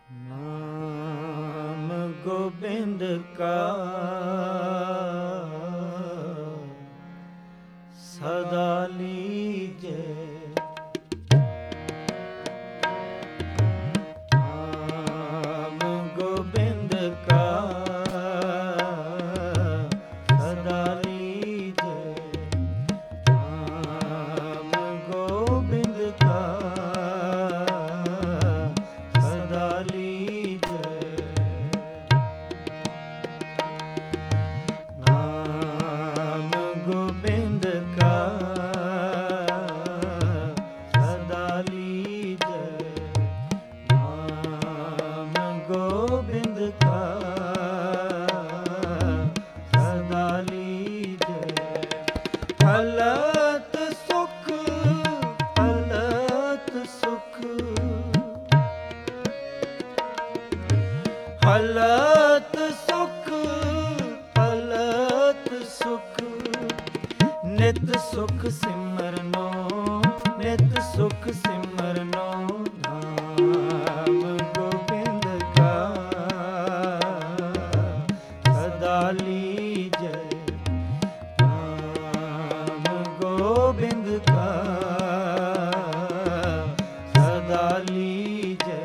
नाम गोविंद का सदा लीजे। नाम गोविंद का सदा लीजे। नाम गोविंद का सदा लीजे। नाम गोविंद का सदा लीजे। नाम गोविंद का सदा लीजे। फलत सुख फलत सुख फलत सुख फलत सुख नित सुख सिमरनो नित सुख सिमरनो। नाम गोविंद का सदा लीजे। नाम गोविंद का सदा लीजे।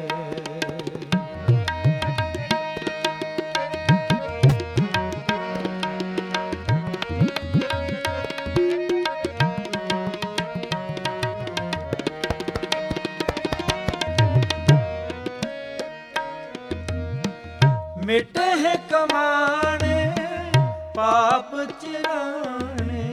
मिटे है कमाने पाप चिराने।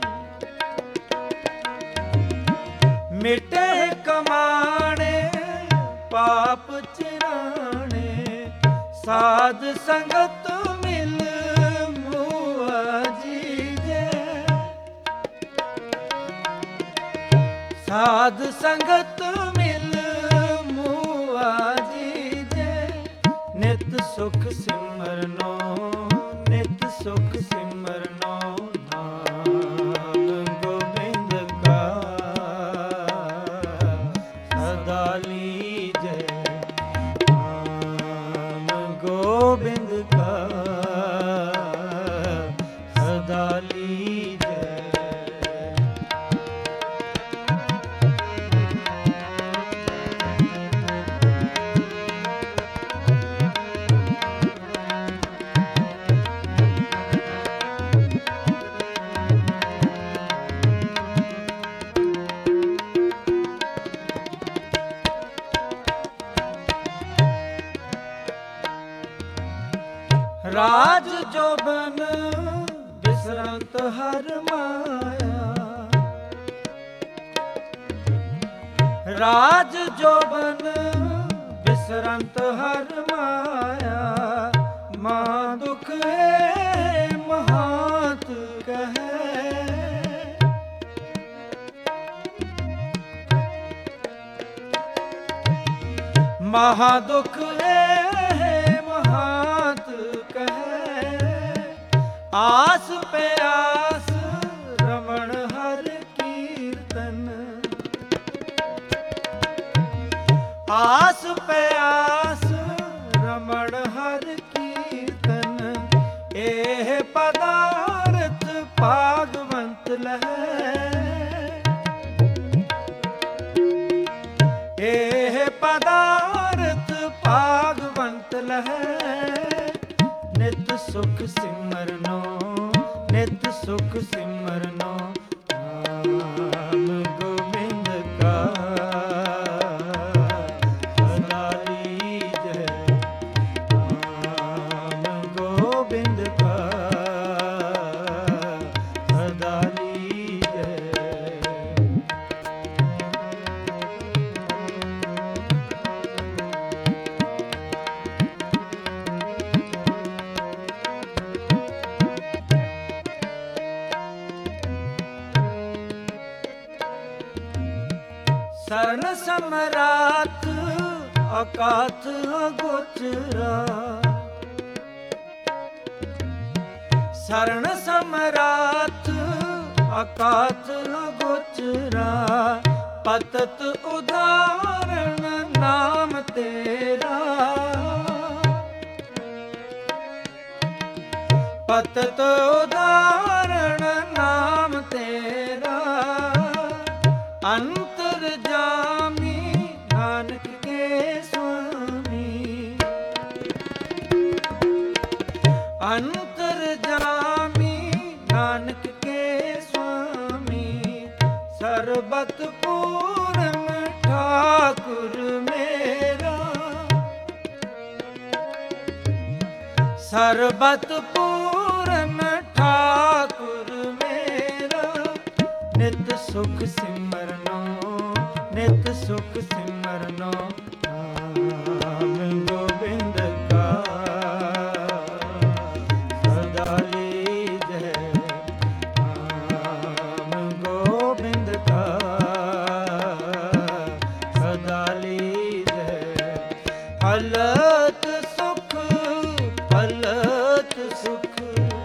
मिटे है कमाने पाप चिराने। साध संगत मिल मुआ जीजे। साध संगत मिल मुआ जीजे। नित सुख सिमरनो नित सुख सिमरनो। नाम गोविंद का सदा लीजे। नाम गोविंद का सदा लीजे। राज जोबन बिसरंत हर माया। राज जोबन बिसरंत हर माया। माँ दुख है महात कहे। महादुख है महात कहे। आस पे आस रमण हर कीर्तन। आस पे आस रमण हर कीर्तन। एह पदार्थ भागवंत लहै। एह पदार्थ भागवंत लहै। नित सुख सिमरनो नित सुख सिमरनो। नाम गोविंद का सदा लीजे। नाम गोविंद का सदा लीजे। शरण सम्राट अकाथ गोचरा। शरण सम्राट अकाथ गोचरा। पतत उदाहरण नाम तेरा। ਸੰਤਤ ਉਦਾਹਰਣ ਨਾਮ ਤੇਰਾ, ਅੰਤਰ ਜਾਮੀ ਨਾਨਕ ਕੇ ਸੁਆਮੀ। ਅੰਤਰ ਜਾਮੀ ਨਾਨਕ ਕੇ ਸੁਆਮੀ, ਸਰਬਤ ਪੂਰਨ ਠਾਕੁਰ ਮੇਰਾ। ਸਰਬਤ ਪੂਰਨ ਠਾਕੁਰ ਮੇਰਾ, ਨਿਤ ਸੁਖ ਸਿਮਰਨੋ, ਨਿਤ ਸੁਖ ਸਿਮਰਨੋ, ਨਾਮ ਗੋਬਿੰਦ ਕਾ ਸਦਾ ਲੀਜੈ। ਨਾਮ ਗੋਬਿੰਦ ਕਾ ਸਦਾ ਲੀਜੈ। ਹਲਤ ਸੁਖ, ਹਲਤ ਸੁਖ,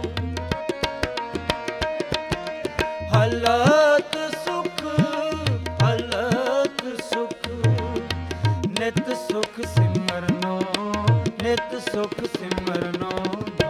ਹਲਤ ਸੁਖ, ਹਲਤ ਸੁਖ, ਨਿਤ ਸੁਖ ਸਿਮਰਨੋ, ਨਿਤ ਸੁਖ ਸਿਮਰਨੋ।